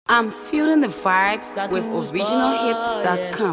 I'm feeling the vibes with originalhits.com.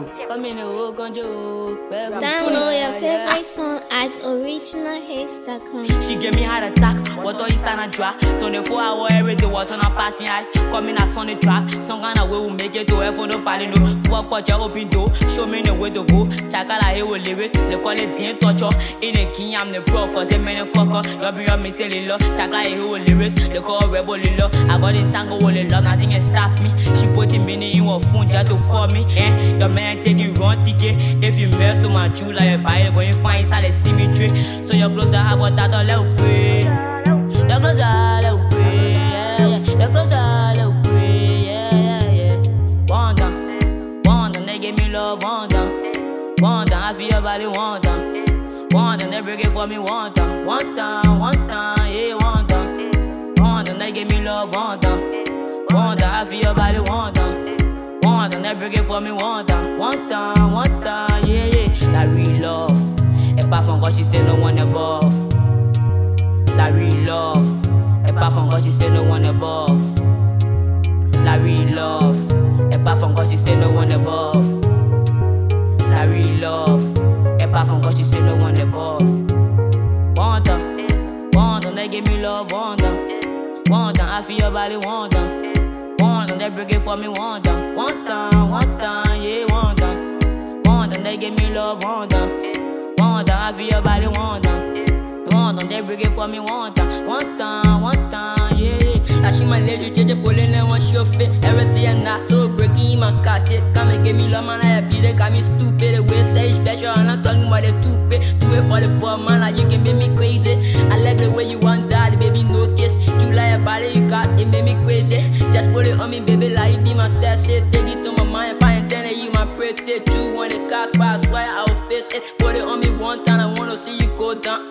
Download your favorite song at originalhits.com. She gave me heart attack, what all is on a draft. 24 hours every day, what on a passing ice. Coming as on the draft, some kind of way will make it to F for the party. No, walk what you open door, show me the way to go. Chakala here with lyrics, they call it Dean Torture. In the king, I'm the pro, cause they many fucker. You be on me, say Lilo. Chakala here with lyrics, they call Rebel Lilo. I got in tango with the love, nothing can stop me. She put the meaning in her phone just to call me. Your man take you wrong ticket. If you mess with my Jew, like a buyer, going find inside the symmetry. So you're closer, how about that a little bit? You're closer, a little bit, yeah, yeah. You're closer, a little bit, yeah, yeah, yeah. Wonder, they give me love, wonder, I feel your body, wonder, they break it for me, wonder, yeah, wonder, they give me love, wonder, I feel your body, wonder, they break it for me, wonder, yeah, yeah. That real love. Apart from God, she say no one above. That real love. Apart from God, she say no one above. That real love. Apart from God, she say no one above. That real love. Apart from God, she say no one above. Wonder, they give me love, wonder, I feel your body, wonder, they break it for me, wonder, yeah, wonder, they give me love, wonder, I feel your body, wonder, they break it for me, wonder, yeah. Now she my lady, change the pulling and one show fit. Everything and not so breaking in my cat. Come and give me love, man, I happy, they got me stupid. The way say special, and I'm talking about the two-pay. Do it for the poor man, like you can make me crazy. I like the way you want that, baby, no kiss. You like a body you got, it made me crazy. Just put it on me, baby, like it be my sassy. Take it to my mind, if I intend you my pretty. You want the cast, but I swear I'll face it. Put it on me one time, I wanna see you go down.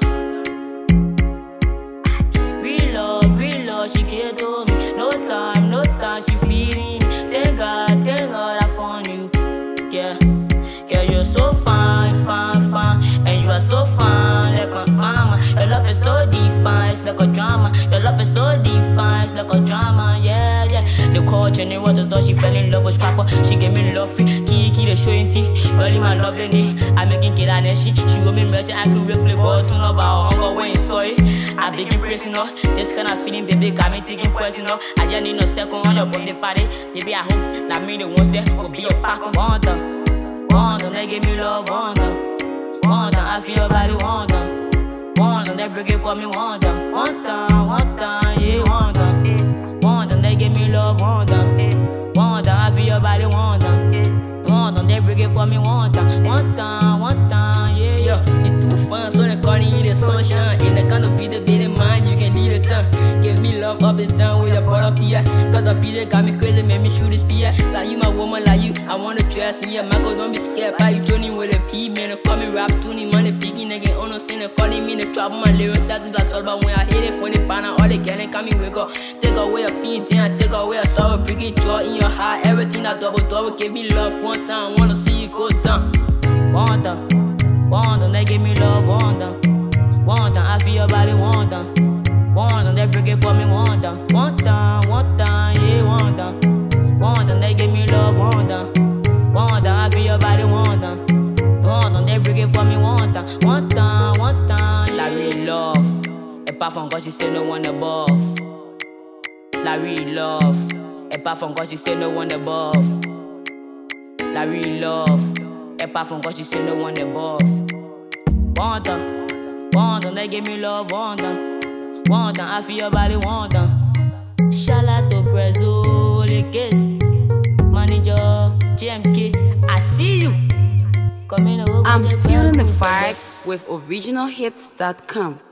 Real love, she gave to me. No time, she feeling me. Thank God, I found you. Yeah, you're so fine, and you are so fine, like my mama. Your love is so defined, it's like a drama. Your love is so defined, it's like a drama. Yeah. The culture, and what I thought she fell in love with proper. She gave me love free, kiki the show in tea. Girl, my love the knee. I make it get an she owe me mercy. I can really go to know about hunger when it's sorry. I begin pressing her. This kind of feeling, baby, got me taking personal. I just need no second on your birthday party. Baby, I hope that me the one say will be a pack of wonder, they give me love, wonder, I feel your body, wonder, they break it for me, wonder, yeah, wonder, they give me love, wonder, I feel your body, wonder, they break it for me, wonder, yeah. Yo, it's too fun, so they calling you the sunshine. In the kind of be the baby mind, you can lead the tongue. Give me love up and down with a bottle of beer. Cause the PJ got me crazy, made me shoot this spear. Like you, my woman, like you, I wanna dress me. Michael, don't be scared, by you journey with a beat, man. They call me rap tuning, man. They picking again, understand. They calling me the trouble, my lyrics, I do that soul. But when I hit it, funny, partner, all they can, they call me wake up. Take away a painting, and take away a sorrow, bring it joy in your heart. Everything I double, give me love one time, wanna see you go down. Wonder, they give me love, wonder, I feel your body, wonder, they break it for me, wonder, yeah, wonder, they give me love, wonder, I feel your body, wonder, they break it for me, wonder, like real love. Apart from God, she say no one above. Like real love. Apart from God, she say no one above. Like real love. Apart from God, she say no one above. Wonder, they give me love, wonder, I feel your body, wonder. Shala to Brazil, case manager GMK, I see you. I'm feeling the vibes with originalhits.com.